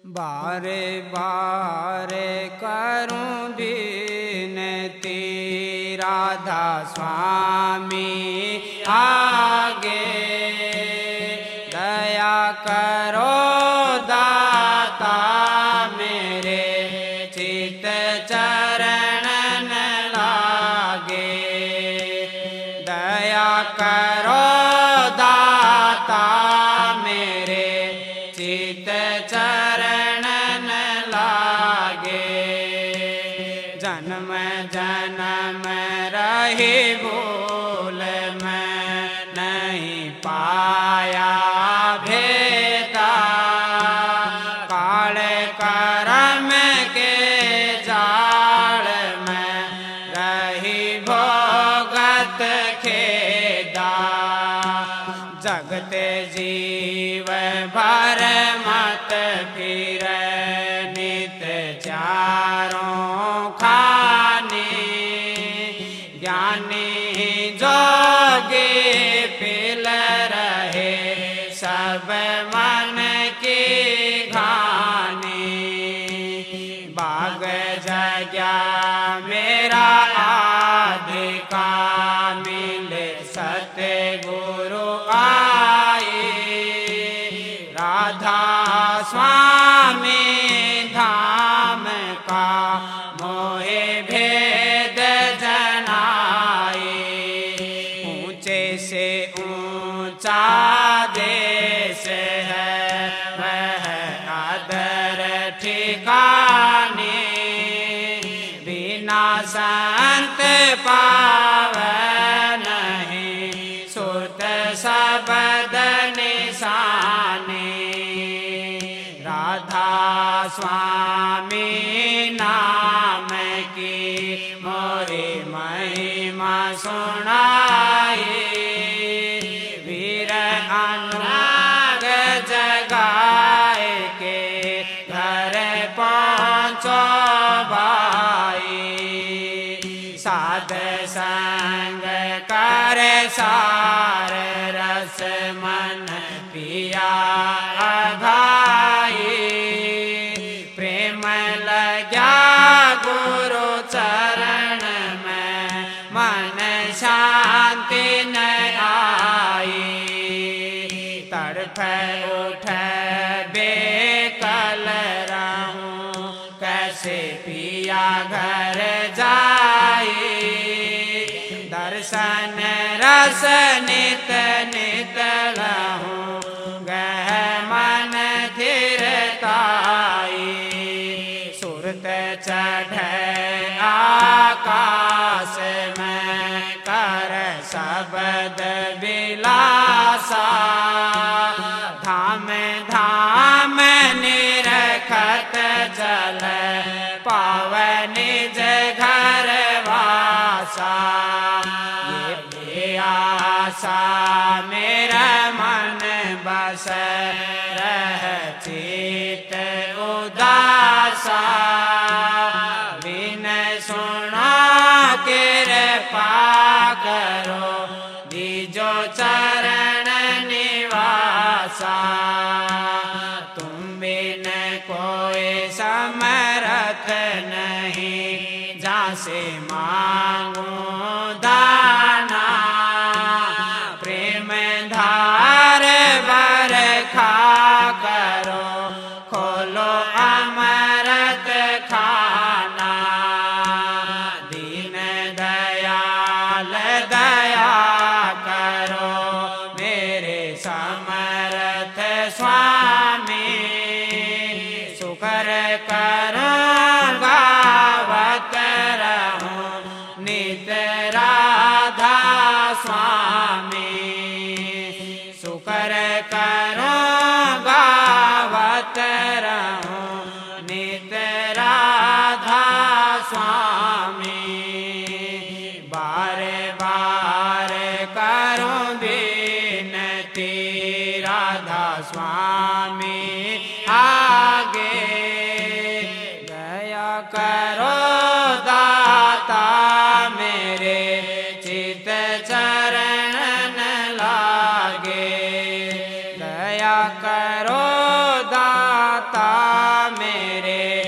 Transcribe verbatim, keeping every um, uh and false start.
बारे बारे करूं विनती राधा स्वामी आगे, दया करो दाता मेरे चित चरण न लागे। दया करो दाता मेरे चित चरण न लागे। जन्म जन्म रही भूल मैं नहीं पाया भेदा, काले करम के जाल में रही भोगत खेदा। जगते जीव भर मत फिर नित चारों खाने, ज्ञानी जोगी पिल रहे सब मन की घानी। बाग जग्या मेरा आदि का मिले सतगुरु आए। राधा स्वामी धाम का मोहे भेद जनाए। ऊंचे से ऊंचा देश है वह आदर ठिकाने, बिना संत पावे नहीं सुरत सबद निशाने। राधा स्वामी नाम की मोरी महिमा सुनाई। वीर अनुराग जगाए के घर पहुँचो भाई। साध संग कर सार रस मन पिया अघाई। प्रेम लग्या गुरु चरण में मन शांति न आई। तड़फ उठ बेकल रहूं कैसे पिया घर जाए। दर्शन रस नित नित लहूं गह मन थिरताई। सुरत चढ़ आकाश में कर शब्द विलासा। धाम धाम निरखत जल पावन निज घर वासा। ये आशा मेरा मन बस रह चित उदासा। बिन सुना कृपा करो दीजो चरण निवासा। तुम बिन कोई समर्थ नहीं जासे मांगो दाना। प्रेम धार बरखा करो खोलो अमृत खाना। दीन दयाल दया करो मेरे समर्थ स्वामी। शुक्र करूं गावत रहूं नित राधा स्वामी। शुक्र करूं गावत रहूं नित राधा स्वामी। बार बार करूं विनती राधा स्वामी आगे। दया करो दाता मेरे चित चरण न लागे। दया करो दाता मेरे